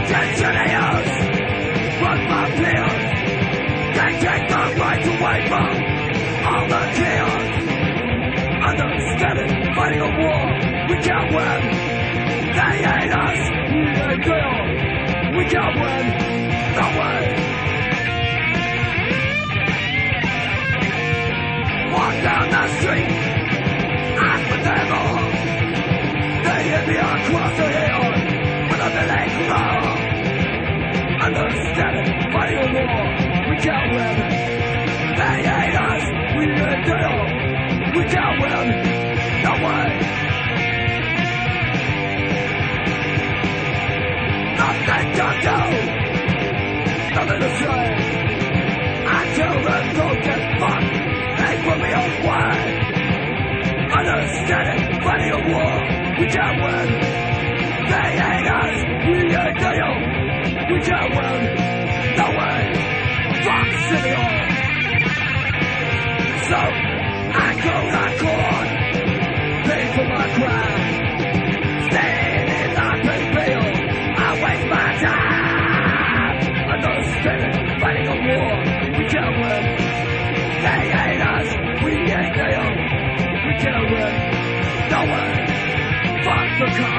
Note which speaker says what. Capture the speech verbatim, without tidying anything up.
Speaker 1: Engineers run my peers. They take the rights away from all the kids. Understanding, fighting a war we can't win. They hate us, we hate them. We can't win, no way. Walk down the street, ask for them all. They hit me across the hill with a village roar. Understanding, fighting a war we can't win. They hate us, we hate them. We can't win, no way. Nothing to do, nothing to say. Until the don't get fucked, they put me away. Understanding, fighting a war we can't win. They hate us, we hate them. We can't win, no way. Fuck City Hall. So I go to court, pay for my crime. Staying in the pale, I waste my time. Understanding, fighting a war we can't win. They hate us, we hate them. We can't win, no way. Fuck the cops.